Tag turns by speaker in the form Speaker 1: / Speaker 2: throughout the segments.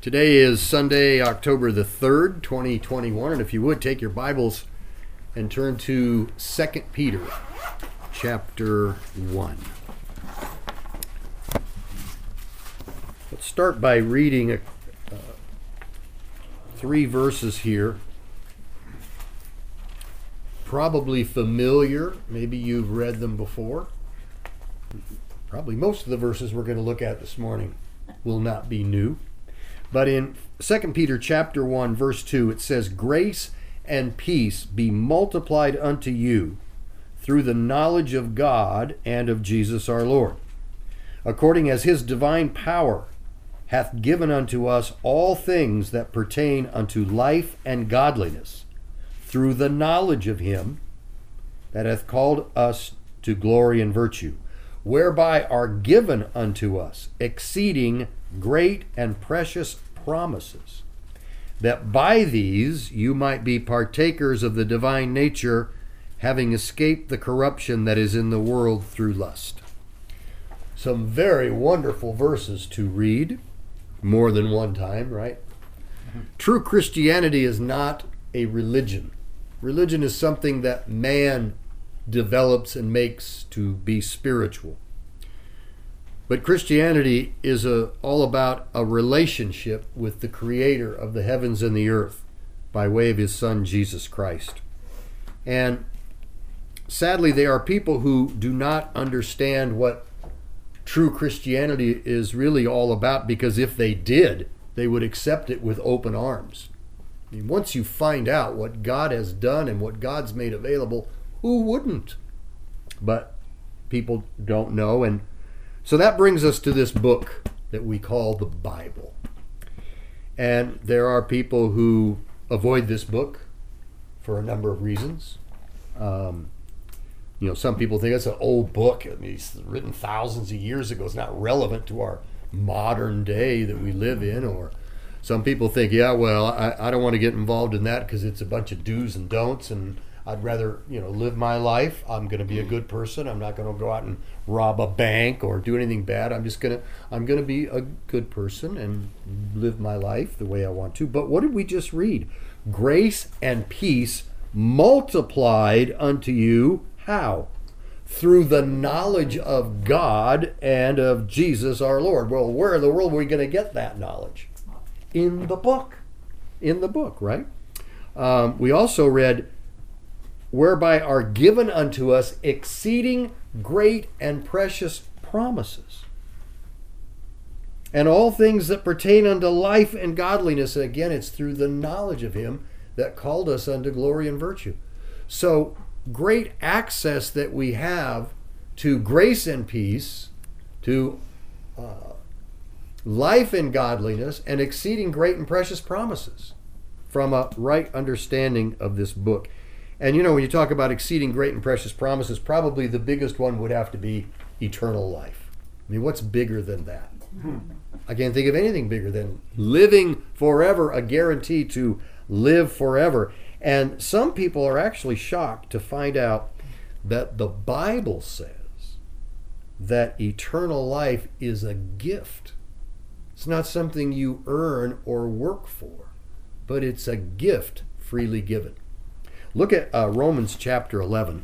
Speaker 1: Today is Sunday, October the 3rd, 2021, and if you would, take your Bibles and turn to 2 Peter chapter 1. Let's start by reading three verses here. Probably familiar, maybe you've read them before. Probably most of the verses we're going to look at this morning will not be new. But in 2 Peter chapter 1, verse 2, it says, "Grace and peace be multiplied unto you through the knowledge of God and of Jesus our Lord, according as his divine power hath given unto us all things that pertain unto life and godliness, through the knowledge of him that hath called us to glory and virtue, whereby are given unto us exceeding great and precious promises, that by these you might be partakers of the divine nature, having escaped the corruption that is in the world through lust." Some very wonderful verses to read more than one time, right? True Christianity is not a religion. Religion is something that man develops and makes to be spiritual. But Christianity is all about a relationship with the Creator of the heavens and the earth by way of his Son, Jesus Christ. And sadly, there are people who do not understand what true Christianity is really all about, because if they did, they would accept it with open arms. I mean, once you find out what God has done and what God's made available, who wouldn't? But people don't know, and so that brings us to this book that we call the Bible. And there are people who avoid this book for a number of reasons. Some people think it's an old book. I mean, it's written thousands of years ago. It's not relevant to our modern day that we live in. Or some people think, I don't want to get involved in that because it's a bunch of do's and don'ts, and I'd rather, live my life. I'm going to be a good person. I'm not going to go out and rob a bank or do anything bad. I'm going to be a good person and live my life the way I want to. But what did we just read? Grace and peace multiplied unto you. How? Through the knowledge of God and of Jesus our Lord. Well, where in the world are we going to get that knowledge? In the book. In the book, right? We also read, whereby are given unto us exceeding great and precious promises, and all things that pertain unto life and godliness. And again, it's through the knowledge of him that called us unto glory and virtue. So great access that we have to grace and peace, to life and godliness, and exceeding great and precious promises from a right understanding of this book. And when you talk about exceeding great and precious promises, probably the biggest one would have to be eternal life. I mean, what's bigger than that? I can't think of anything bigger than living forever, a guarantee to live forever. And some people are actually shocked to find out that the Bible says that eternal life is a gift. It's not something you earn or work for, but it's a gift freely given. Look at Romans chapter 11.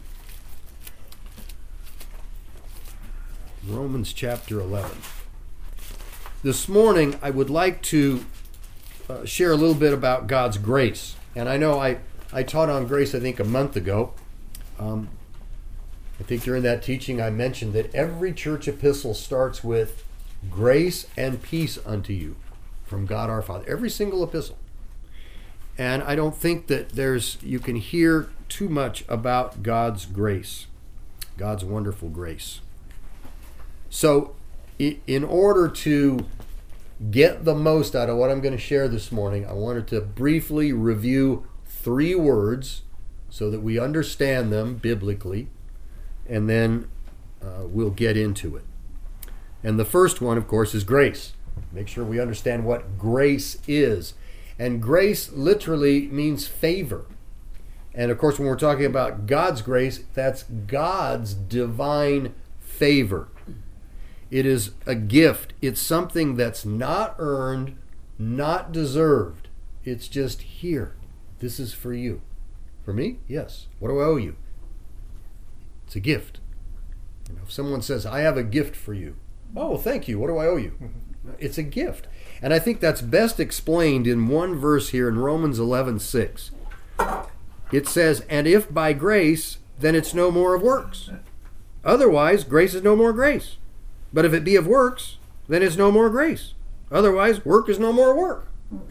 Speaker 1: Romans chapter 11. This morning, I would like to share a little bit about God's grace. And I know I taught on grace, I think, a month ago. I think during that teaching I mentioned that every church epistle starts with grace and peace unto you from God our Father. Every single epistle. And I don't think that you can hear too much about God's grace, God's wonderful grace. So in order to get the most out of what I'm going to share this morning, I wanted to briefly review three words so that we understand them biblically, and then we'll get into it. And the first one, of course, is grace. Make sure we understand what grace is. And grace literally means favor. And of course, when we're talking about God's grace, that's God's divine favor. It is a gift. It's something that's not earned not deserved. It's just here. This is for you. For me? Yes. What do I owe you? It's a gift. If someone says, I have a gift for you. Oh, thank you. What do I owe you? It's a gift. And I think that's best explained in one verse here in Romans 11:6. It says, and if by grace, then it's no more of works. Otherwise, grace is no more grace. But if it be of works, then it's no more grace. Otherwise, work is no more work.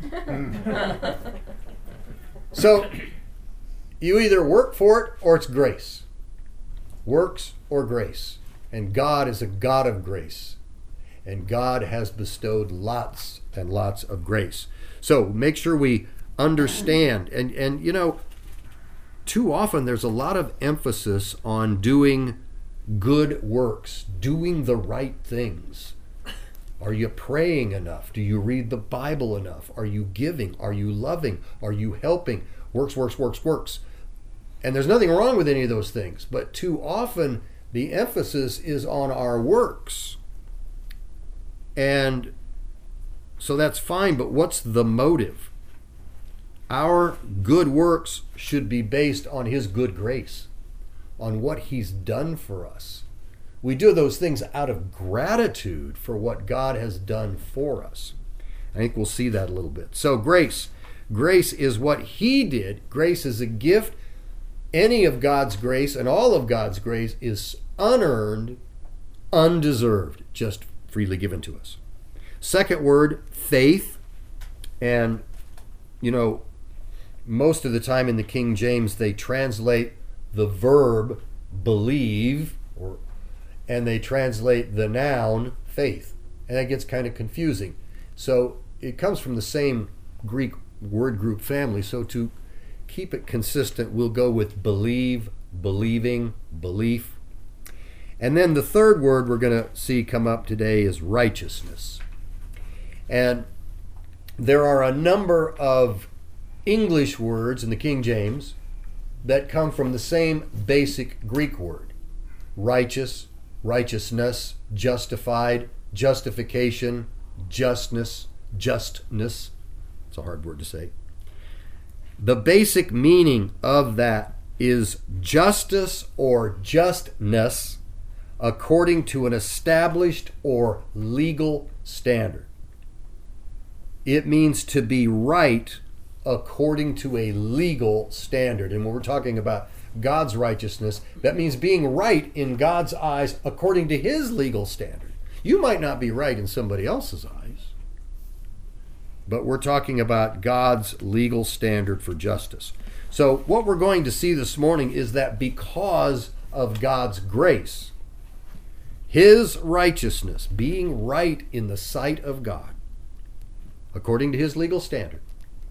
Speaker 1: So, you either work for it or it's grace. Works or grace. And God is a God of grace. And God has bestowed lots and lots of grace. So, make sure we understand. And you know, too often there's a lot of emphasis on doing good works, doing the right things. Are you praying enough? Do you read the Bible enough? Are you giving? Are you loving? Are you helping? Works, works, works, works. And there's nothing wrong with any of those things, but too often the emphasis is on our works. And so that's fine, but what's the motive? Our good works should be based on His good grace, on what He's done for us. We do those things out of gratitude for what God has done for us. I think we'll see that a little bit. So grace is what He did. Grace is a gift. Any of God's grace and all of God's grace is unearned, undeserved, just freely given to us. Second word, faith. And, you know, most of the time in the King James, they translate the verb believe, and they translate the noun faith. And that gets kind of confusing. So it comes from the same Greek word group family. So to keep it consistent, we'll go with believe, believing, belief. And then the third word we're going to see come up today is righteousness. And there are a number of English words in the King James that come from the same basic Greek word. Righteous, righteousness, justified, justification, justness, justness. It's a hard word to say. The basic meaning of that is justice or justness according to an established or legal standard. It means to be right according to a legal standard. And when we're talking about God's righteousness, that means being right in God's eyes according to His legal standard. You might not be right in somebody else's eyes, but we're talking about God's legal standard for justice. So what we're going to see this morning is that because of God's grace, His righteousness, being right in the sight of God, according to His legal standard,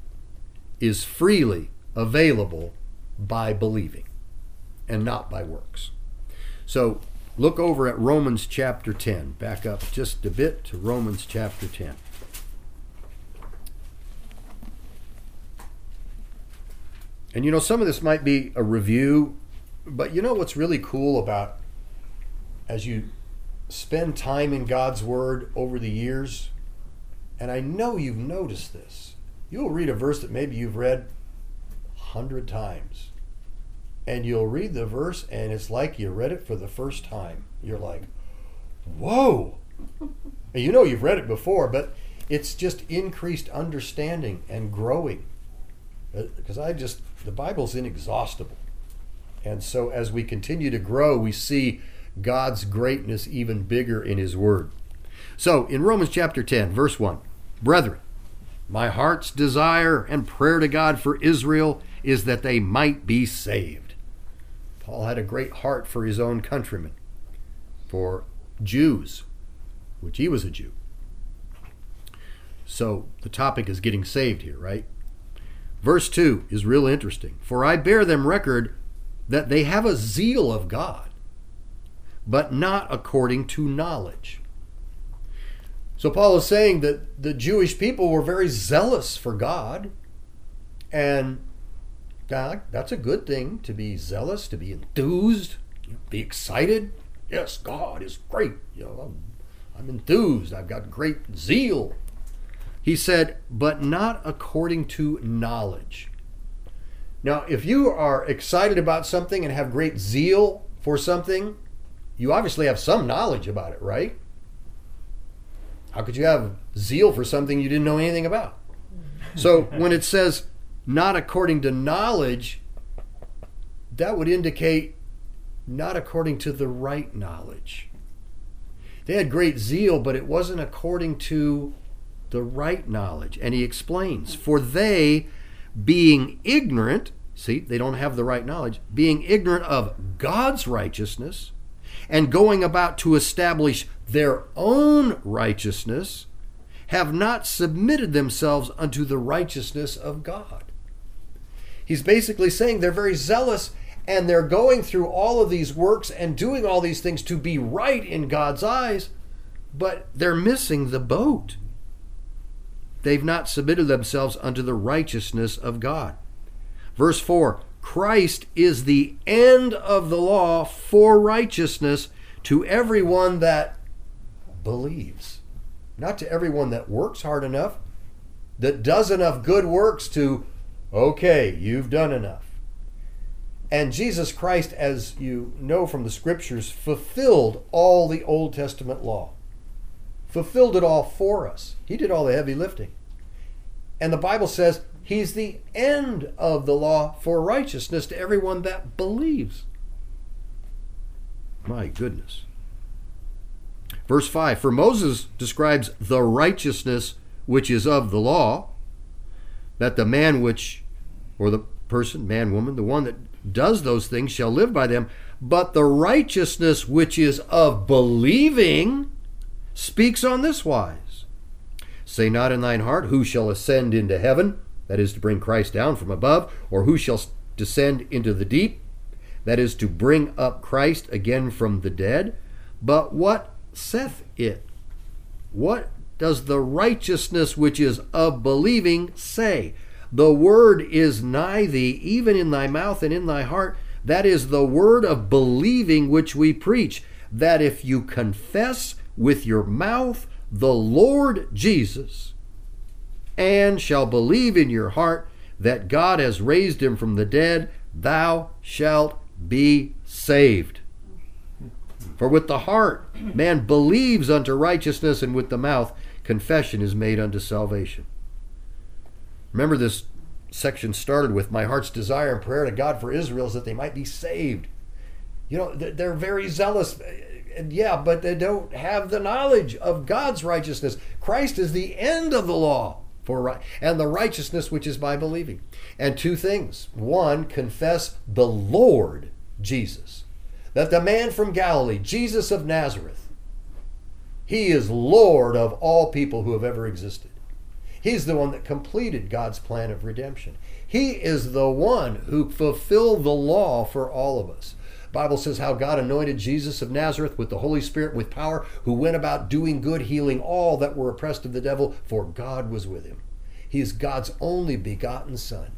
Speaker 1: is freely available by believing and not by works. So look over at Romans chapter 10. Back up just a bit to Romans chapter 10. And you know, some of this might be a review, but you know what's really cool about as you spend time in God's Word over the years, and I know you've noticed this, you'll read a verse that maybe you've read 100 times, and you'll read the verse and it's like you read it for the first time. You're like, whoa! And you know you've read it before, but it's just increased understanding and growing. Because the Bible's inexhaustible. And so as we continue to grow, we see God's greatness even bigger in His Word. So in Romans chapter 10, verse 1, brethren, my heart's desire and prayer to God for Israel is that they might be saved. Paul had a great heart for his own countrymen, for Jews, which he was a Jew. So the topic is getting saved here, right? Verse 2 is real interesting. For I bear them record that they have a zeal of God, but not according to knowledge. So Paul is saying that the Jewish people were very zealous for God, and that's a good thing, to be zealous, to be enthused, be excited. Yes, God is great. I'm enthused. I've got great zeal. He said, but not according to knowledge. Now, if you are excited about something and have great zeal for something, you obviously have some knowledge about it, right? How could you have zeal for something you didn't know anything about? So when it says not according to knowledge, that would indicate not according to the right knowledge. They had great zeal, but it wasn't according to the right knowledge. And he explains, for they, being ignorant, see, they don't have the right knowledge, being ignorant of God's righteousness and going about to establish their own righteousness, have not submitted themselves unto the righteousness of God. He's basically saying they're very zealous and they're going through all of these works and doing all these things to be right in God's eyes, but they're missing the boat. They've not submitted themselves unto the righteousness of God. Verse 4, Christ is the end of the law for righteousness to everyone that believes. Not to everyone that works hard enough, that does enough good works to, okay, you've done enough. And Jesus Christ, as you know from the scriptures, fulfilled all the Old Testament law. Fulfilled it all for us. He did all the heavy lifting. And the Bible says he's the end of the law for righteousness to everyone that believes. My goodness. Verse 5, for Moses describes the righteousness which is of the law, that the man which, or the person, man, woman, the one that does those things shall live by them. But the righteousness which is of believing speaks on this wise. Say not in thine heart, who shall ascend into heaven, that is to bring Christ down from above, or who shall descend into the deep, that is to bring up Christ again from the dead. But what saith it? What does the righteousness which is of believing say? The word is nigh thee, even in thy mouth and in thy heart. That is the word of believing which we preach, that if you confess with your mouth the Lord Jesus, and shall believe in your heart that God has raised him from the dead, thou shalt be saved. For with the heart man believes unto righteousness, and with the mouth confession is made unto salvation. Remember, this section started with, my heart's desire and prayer to God for Israel is that they might be saved. You know, they're very zealous, yeah, but they don't have the knowledge of God's righteousness. Christ is the end of the law and the righteousness which is by believing. And two things. One, confess the Lord Jesus. That the man from Galilee, Jesus of Nazareth, he is Lord of all people who have ever existed. He's the one that completed God's plan of redemption. He is the one who fulfilled the law for all of us. The Bible says how God anointed Jesus of Nazareth with the Holy Spirit with power, who went about doing good, healing all that were oppressed of the devil, for God was with him. He is God's only begotten Son.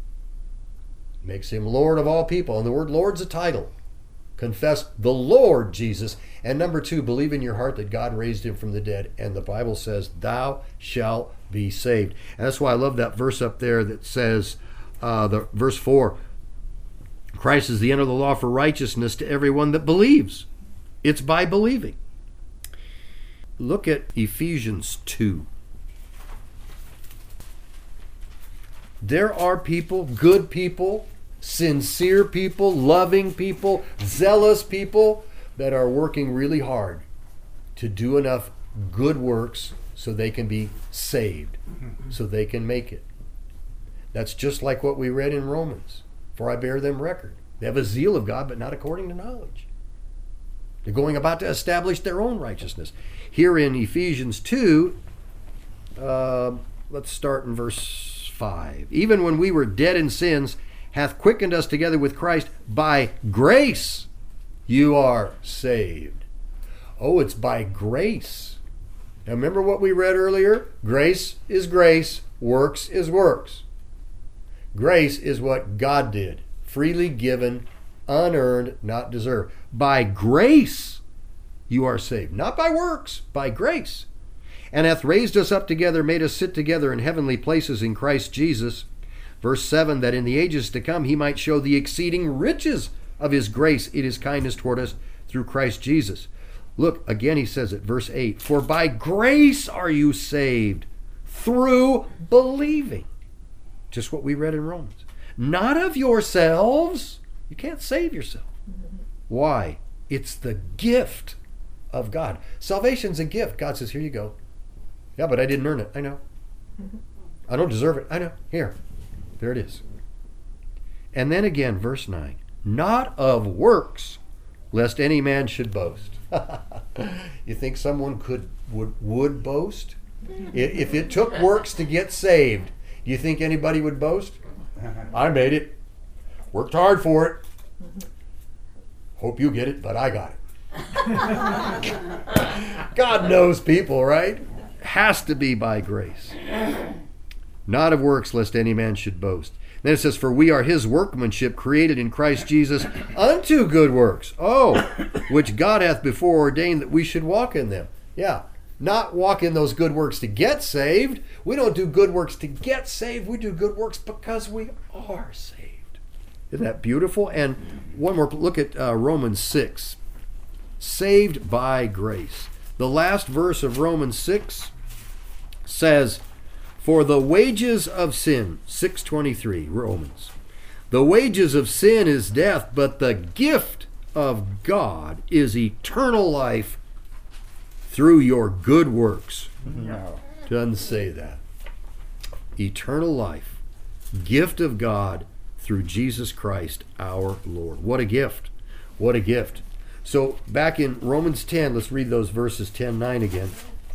Speaker 1: Makes him Lord of all people. And the word Lord's a title. Confess the Lord Jesus. And number two, believe in your heart that God raised him from the dead. And the Bible says, thou shalt be saved. And that's why I love that verse up there that says, the verse 4, Christ is the end of the law for righteousness to everyone that believes. It's by believing. Look at Ephesians 2. There are people, good people, sincere people, loving people, zealous people that are working really hard to do enough good works so they can be saved, so they can make it. That's just like what we read in Romans. For I bear them record. They have a zeal of God, but not according to knowledge. They're going about to establish their own righteousness. Here in Ephesians 2, let's start in verse 5. Even when we were dead in sins, hath quickened us together with Christ. By grace you are saved. Oh, it's by grace. Now remember what we read earlier? Grace is grace. Works is works. Grace is what God did. Freely given, unearned, not deserved. By grace you are saved. Not by works, by grace. and hath raised us up together, made us sit together in heavenly places in Christ Jesus. Verse 7, that in the ages to come he might show the exceeding riches of his grace in his kindness toward us through Christ Jesus. Look, again he says it, verse 8, for by grace are you saved through believing. Just what we read in Romans. Not of yourselves. You can't save yourself. Why? It's the gift of God. Salvation's a gift. God says, here you go. Yeah, but I didn't earn it. I know. I don't deserve it. I know. Here. There it is. And then again, verse 9. Not of works, lest any man should boast. You think someone would boast? If it took works to get saved, do you think anybody would boast? I made it. Worked hard for it. Hope you get it, but I got it. God knows people, right? Has to be by grace. Not of works, lest any man should boast. Then it says, for we are his workmanship, created in Christ Jesus unto good works. Oh, which God hath before ordained that we should walk in them. Yeah, not walk in those good works to get saved. We don't do good works to get saved. We do good works because we are saved. Isn't that beautiful? And one more look at Romans 6. Saved by grace. The last verse of Romans 6 says, for the wages of sin, 6:23, Romans. The wages of sin is death, but the gift of God is eternal life through your good works.
Speaker 2: No.
Speaker 1: Doesn't say that. Eternal life, gift of God through Jesus Christ our Lord. What a gift. What a gift. So back in Romans 10, let's read those verses 10:9 again.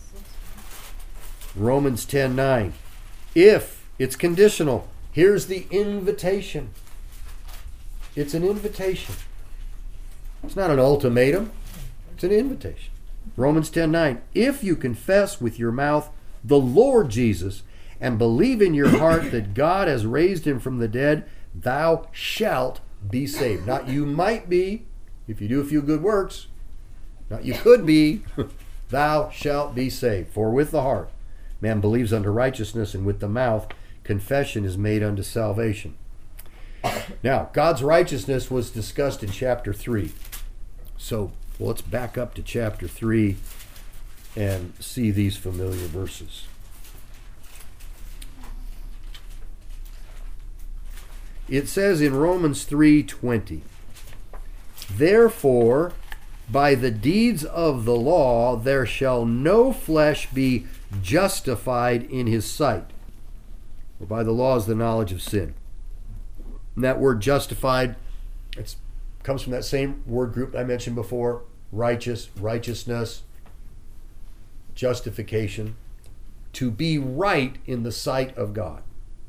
Speaker 1: Romans 10:9. If it's conditional, here's the invitation. It's an invitation. It's not an ultimatum. It's an invitation. Romans 10:9. If you confess with your mouth the Lord Jesus and believe in your heart that God has raised him from the dead, thou shalt be saved. Not you might be, if you do a few good works. Not you could be. Thou shalt be saved. For with the heart man believes unto righteousness, and with the mouth confession is made unto salvation. Now, God's righteousness was discussed in chapter 3. So let's back up to chapter 3 and see these familiar verses. It says in Romans 3:20, therefore, by the deeds of the law there shall no flesh be justified in his sight. For by the law is the knowledge of sin. And that word justified, it comes from that same word group I mentioned before. Righteous, righteousness, justification. To be right in the sight of God.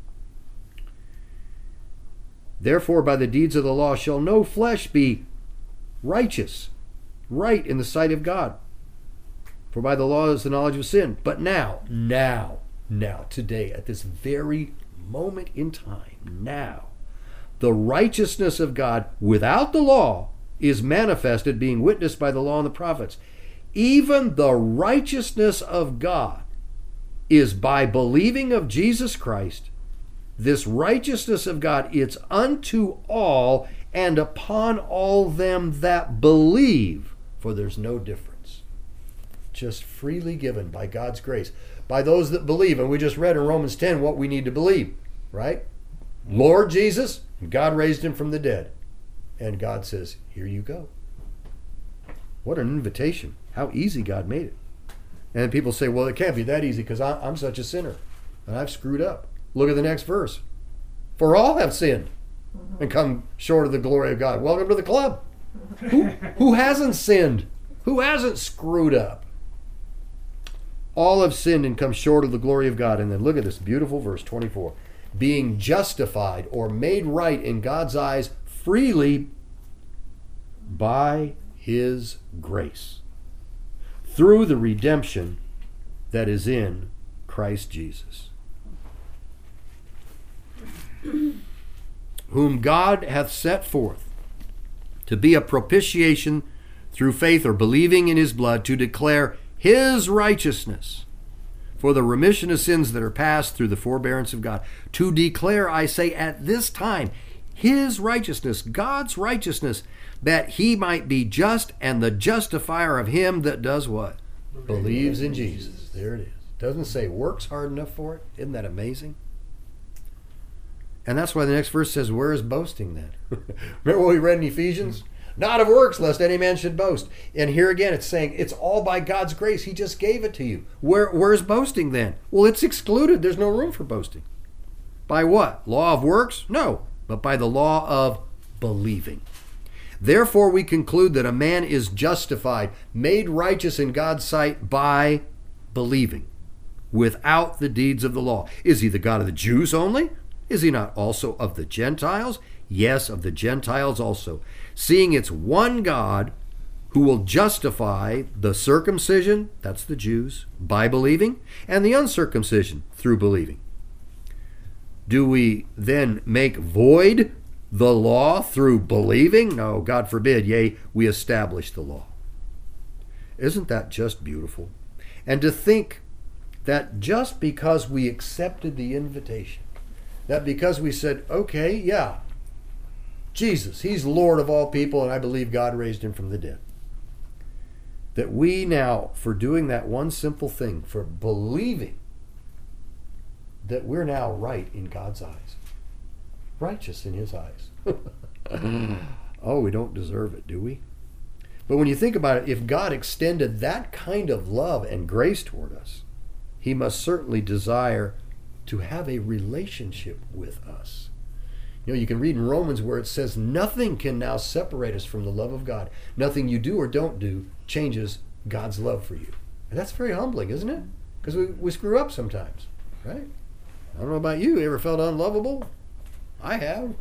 Speaker 1: Therefore, by the deeds of the law shall no flesh be righteous, right in the sight of God. For by the law is the knowledge of sin. But now, today, at this very moment in time, now, the righteousness of God without the law is manifested, being witnessed by the law and the prophets. Even the righteousness of God is by believing of Jesus Christ. This righteousness of God, it's unto all and upon all them that believe, for there's no difference. Just freely given by God's grace. By those that believe. And we just read in Romans 10 what we need to believe, right? Lord Jesus, God raised him from the dead. And God says, here you go. What an invitation. How easy God made it. And people say, well, it can't be that easy because I'm such a sinner. And I've screwed up. Look at the next verse. For all have sinned and come short of the glory of God. Welcome to the club. Who hasn't sinned? Who hasn't screwed up? All have sinned and come short of the glory of God. And then look at this beautiful verse 24. Being justified or made right in God's eyes freely by his grace through the redemption that is in Christ Jesus, whom God hath set forth to be a propitiation through faith or believing in his blood, to declare his righteousness for the remission of sins that are past through the forbearance of God, to declare, I say, at this time, his righteousness, God's righteousness, that he might be just and the justifier of him that does what? Believes in Jesus. There it is. Doesn't say works hard enough for it. Isn't that amazing? And that's why the next verse says, where is boasting then? Remember what we read in Ephesians? Not of works, lest any man should boast. And here again, it's saying it's all by God's grace. He just gave it to you. Where's boasting then? Well, it's excluded. There's no room for boasting. By what? Law of works? No, but by the law of believing. Therefore, we conclude that a man is justified, made righteous in God's sight by believing, without the deeds of the law. Is he the God of the Jews only? Is he not also of the Gentiles? Yes, of the Gentiles also. Seeing it's one God who will justify the circumcision, that's the Jews, by believing, and the uncircumcision through believing. Do we then make void the law through believing? No, God forbid. Yea, we establish the law. Isn't that just beautiful? And to think that just because we accepted the invitation, that because we said, okay, yeah, Jesus, he's Lord of all people, and I believe God raised him from the dead, that we now, for doing that one simple thing, for believing, that we're now right in God's eyes, righteous in his eyes. Oh, we don't deserve it, do we? But when you think about it, if God extended that kind of love and grace toward us, he must certainly desire to have a relationship with us. You know, you can read in Romans where it says nothing can now separate us from the love of God. Nothing you do or don't do changes God's love for you. And that's very humbling, isn't it? Because we screw up sometimes, right? I don't know about you. You ever felt unlovable? I have.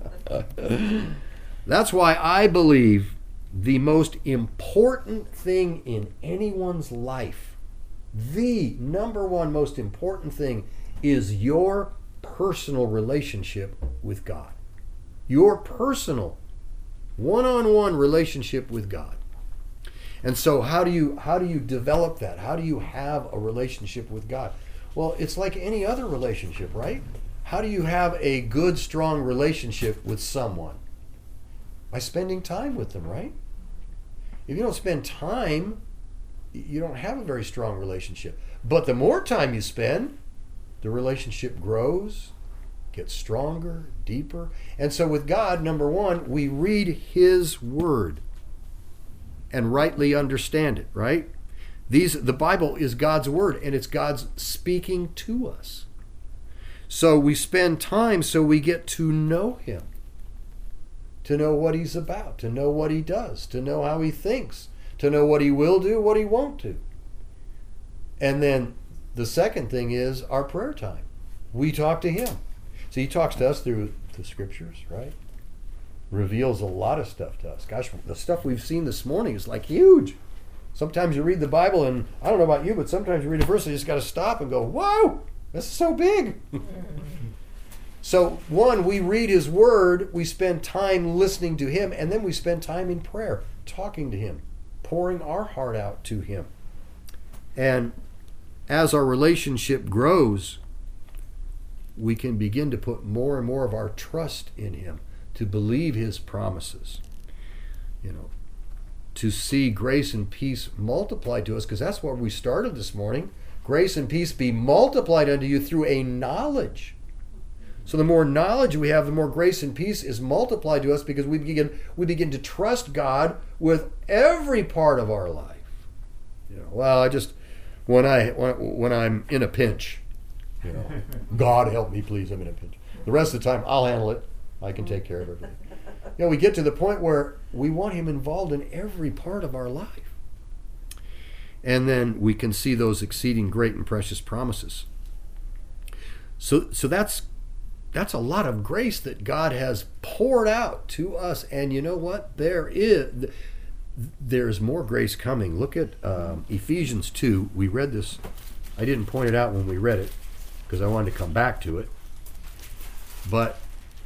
Speaker 1: That's why I believe the most important thing in anyone's life, the number one most important thing, is your personal relationship with God. Your personal, one-on-one relationship with God. And so how do you develop that? How do you have a relationship with God? Well, it's like any other relationship, right? How do you have a good, strong relationship with someone? By spending time with them, right? If you don't spend time, you don't have a very strong relationship. But the more time you spend, the relationship grows, gets stronger, deeper. And so with God, number one, we read his word and rightly understand it, right? The Bible is God's word, and it's God's speaking to us. So we spend time so we get to know him, to know what he's about, to know what he does, to know how he thinks, to know what he will do, what he won't do. And then the second thing is our prayer time. We talk to him. See, he talks to us through the scriptures, right? Reveals a lot of stuff to us. Gosh, the stuff we've seen this morning is like huge. Sometimes you read the Bible, and I don't know about you, but sometimes you read a verse and you just got to stop and go, whoa, this is so big. So, one, we read his word, we spend time listening to him, and then we spend time in prayer, talking to him, pouring our heart out to him. And as our relationship grows, we can begin to put more and more of our trust in him, to believe his promises, to see grace and peace multiplied to us, because that's where we started this morning. Grace and peace be multiplied unto you through a knowledge. So the more knowledge we have, the more grace and peace is multiplied to us, because we begin to trust God with every part of our life. Well, I just when I'm in a pinch, God help me, please, I'm in a pinch. The rest of the time, I'll handle it. I can take care of everything. We get to the point where we want him involved in every part of our life. And then we can see those exceeding great and precious promises. So that's a lot of grace that God has poured out to us. And you know what? There's more grace coming. Look at Ephesians 2. We read this. I didn't point it out when we read it because I wanted to come back to it. But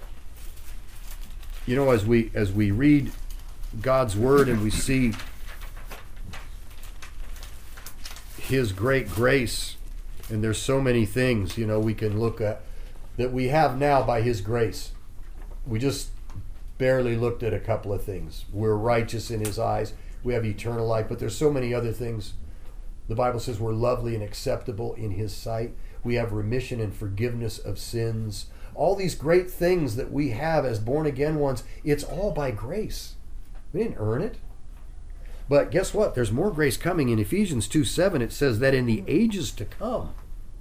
Speaker 1: as we read God's word and we see his great grace And there's so many things, we can look at that we have now by His grace. We just barely looked at a couple of things. We're righteous in His eyes. We have eternal life, but there's so many other things. The Bible says we're lovely and acceptable in His sight. We have remission and forgiveness of sins. All these great things that we have as born again ones, it's all by grace. We didn't earn it. But guess what? There's more grace coming. In Ephesians 2:7, it says that in the ages to come,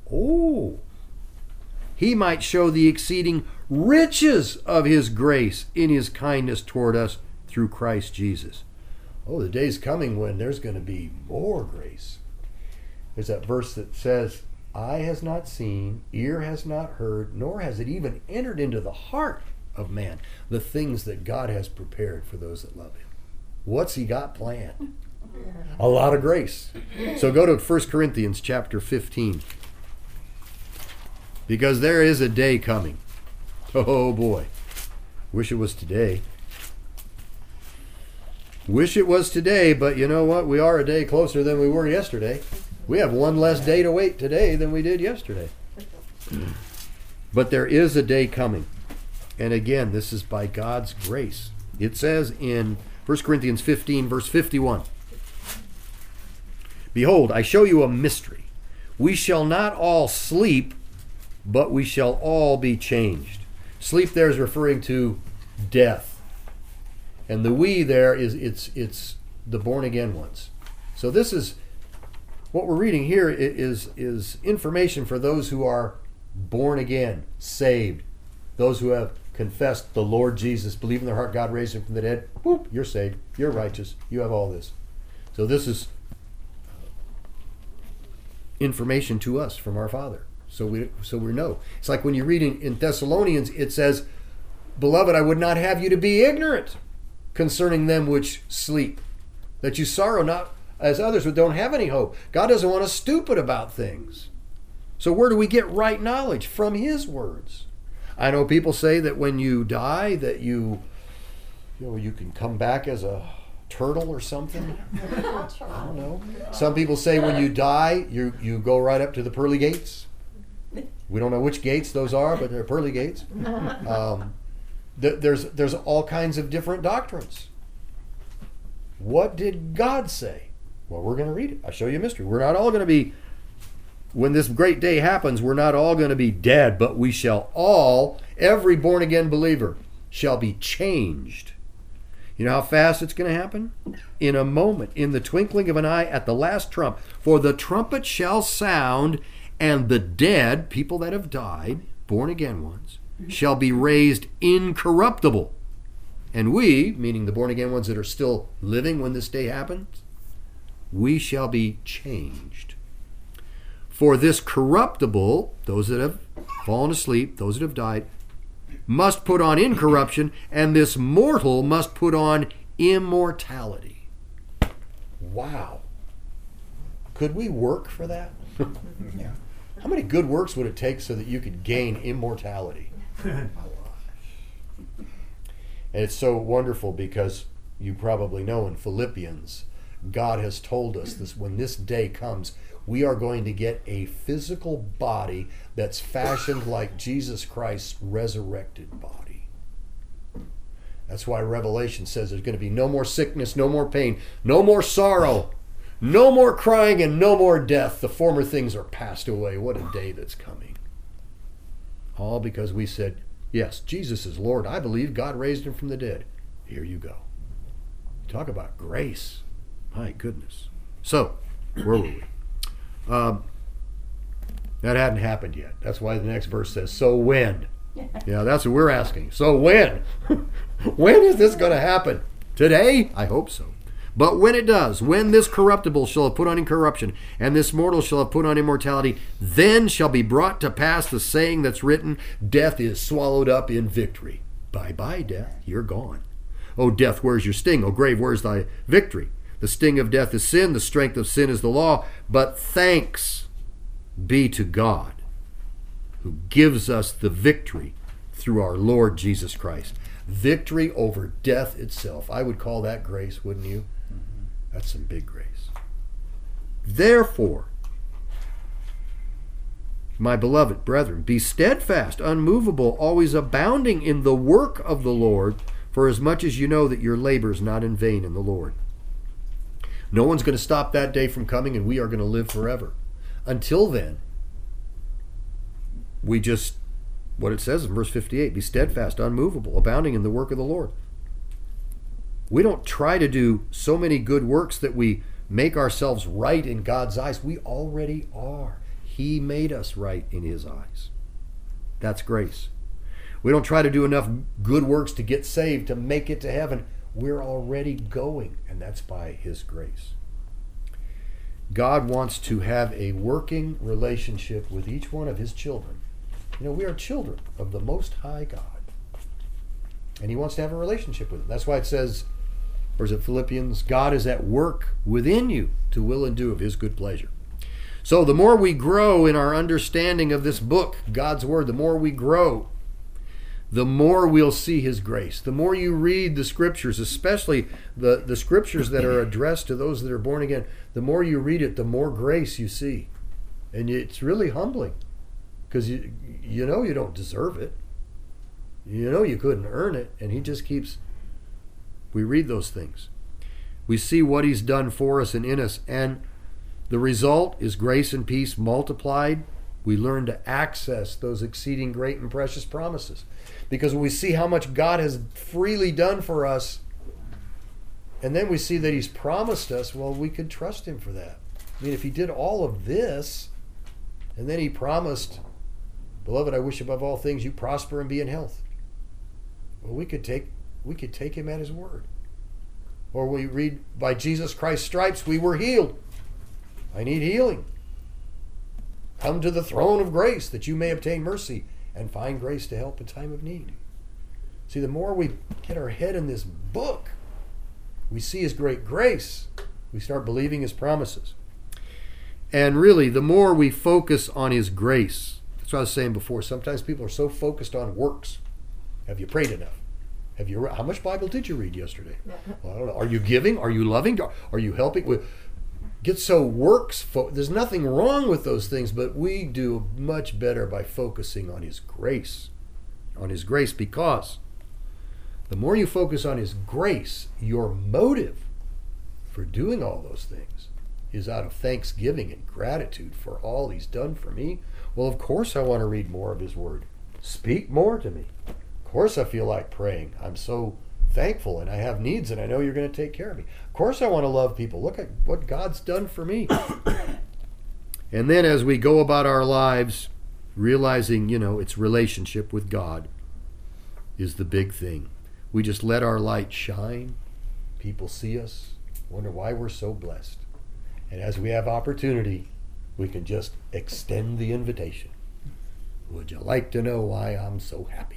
Speaker 1: He might show the exceeding riches of His grace in His kindness toward us through Christ Jesus. The day's coming when there's going to be more grace. There's that verse that says, eye has not seen, ear has not heard, nor has it even entered into the heart of man the things that God has prepared for those that love Him. What's He got planned? A lot of grace. So go to 1 Corinthians chapter 15. Because there is a day coming. Oh boy. Wish it was today. Wish it was today, but you know what? We are a day closer than we were yesterday. We have one less day to wait today than we did yesterday. But there is a day coming. And again, this is by God's grace. It says in 1 Corinthians 15, verse 51, behold, I show you a mystery. We shall not all sleep, but we shall all be changed. Sleep there is referring to death. And the we there it's the born again ones. So this is what we're reading here is information for those who are born again, saved, those who have confessed the Lord Jesus, believe in their heart God raised Him from the dead. Whoop, you're saved, you're righteous, you have all this. So this is information to us from our Father. So we know. It's like when you read in Thessalonians, it says, beloved, I would not have you to be ignorant concerning them which sleep, that you sorrow not as others who don't have any hope. God doesn't want us stupid about things. So where do we get right knowledge? From His words. I know people say that when you die, that you can come back as a turtle or something. I don't know. Some people say when you die, you go right up to the pearly gates. We don't know which gates those are, but they're pearly gates. There's all kinds of different doctrines. What did God say? Well, we're going to read it. I'll show you a mystery. We're not all going to be, when this great day happens, we're not all going to be dead, but we shall all, every born again believer, shall be changed. You know how fast it's going to happen? In a moment, in the twinkling of an eye, at the last trump. For the trumpet shall sound, and the dead, people that have died, born again ones, shall be raised incorruptible. And we, meaning the born again ones that are still living when this day happens, we shall be changed. For this corruptible, those that have fallen asleep, those that have died, must put on incorruption, and this mortal must put on immortality. Wow. Could we work for that? Yeah. How many good works would it take so that you could gain immortality? And it's so wonderful because you probably know in Philippians, God has told us this: when this day comes, we are going to get a physical body that's fashioned like Jesus Christ's resurrected body. That's why Revelation says there's going to be no more sickness, no more pain, no more sorrow, no more crying, and no more death. The former things are passed away. What a day that's coming. All because we said, yes, Jesus is Lord. I believe God raised Him from the dead. Here you go. Talk about grace. My goodness. So, where were we? That hadn't happened yet. That's why the next verse says, so when? Yeah, that's what we're asking. So when? When is this going to happen? Today? I hope so. But when it does, when this corruptible shall have put on incorruption, and this mortal shall have put on immortality, then shall be brought to pass the saying that's written, death is swallowed up in victory. Bye-bye, death. You're gone. O death, where's your sting? O grave, where's thy victory? The sting of death is sin. The strength of sin is the law. But thanks be to God, who gives us the victory through our Lord Jesus Christ. Victory over death itself. I would call that grace, wouldn't you? That's some big grace. Therefore, My beloved brethren, be steadfast, unmovable, always abounding in the work of the Lord, for as much as you know that your labor is not in vain in the Lord. No one's going to stop that day from coming, and we are going to live forever. Until then, we just, what it says in verse 58, be steadfast, unmovable, abounding in the work of the Lord. We don't try to do so many good works that we make ourselves right in God's eyes. We already are. He made us right in His eyes. That's grace. We don't try to do enough good works to get saved, to make it to heaven. We're already going, and that's by His grace. God wants to have a working relationship with each one of His children. You know, we are children of the Most High God. And He wants to have a relationship with them. That's why it says, or is it Philippians, God is at work within you to will and do of His good pleasure. So the more we grow in our understanding of this book, God's Word, the more we grow, the more we'll see His grace. The more you read the Scriptures, especially the Scriptures that are addressed to those that are born again, the more you read it, the more grace you see. And it's really humbling, because you know you don't deserve it. You know you couldn't earn it, and He just keeps... We read those things. We see what He's done for us and in us, and the result is grace and peace multiplied. We learn to access those exceeding great and precious promises. Because when we see how much God has freely done for us, and then we see that He's promised us, well, we could trust Him for that. I mean, if He did all of this, and then He promised, beloved, I wish above all things you prosper and be in health. Well, we could take Him at His word. Or we read, by Jesus Christ's stripes we were healed. I need healing. Come to the throne of grace that you may obtain mercy and find grace to help in time of need. See, the more we get our head in this book, we see His great grace, we start believing His promises. And really, the more we focus on His grace, that's what I was saying before, sometimes people are so focused on works. Have you prayed enough? How much Bible did you read yesterday? Well, I don't know. Are you giving? Are you loving? Are you helping? Get so works. There's nothing wrong with those things, but we do much better by focusing on His grace. On His grace, because the more you focus on His grace, your motive for doing all those things is out of thanksgiving and gratitude for all He's done for me. Well, of course I want to read more of His Word. Speak more to me. Of course I feel like praying. I'm so thankful, and I have needs, and I know you're going to take care of me. Of course I want to love people. Look at what God's done for me. And then as we go about our lives, realizing, it's relationship with God is the big thing. We just let our light shine. People see us, wonder why we're so blessed. And as we have opportunity, we can just extend the invitation. Would you like to know why I'm so happy?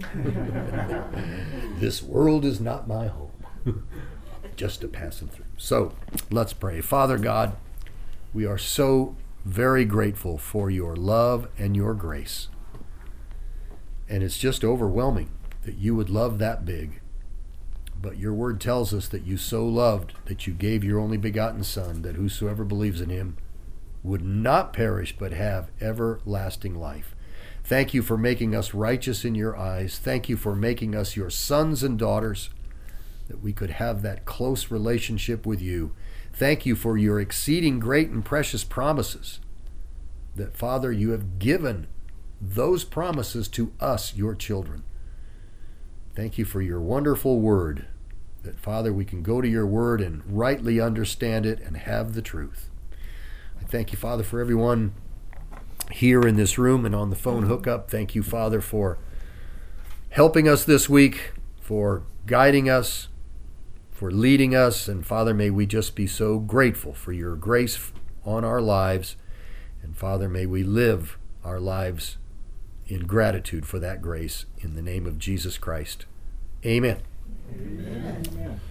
Speaker 1: This world is not my home, just a passing through. So let's pray. Father God, we are so very grateful for your love and your grace. And it's just overwhelming that you would love that big. But your word tells us that you so loved that you gave your only begotten Son, that whosoever believes in him would not perish but have everlasting life. Thank you for making us righteous in your eyes. Thank you for making us your sons and daughters, that we could have that close relationship with you. Thank you for your exceeding great and precious promises, that, Father, you have given those promises to us, your children. Thank you for your wonderful word, that, Father, we can go to your word and rightly understand it and have the truth. I thank you, Father, for everyone here in this room and on the phone hookup. Thank you, Father, for helping us this week, for guiding us, for leading us. And Father, may we just be so grateful for your grace on our lives. And Father, may we live our lives in gratitude for that grace. In the name of Jesus Christ. Amen.
Speaker 2: Amen. Amen.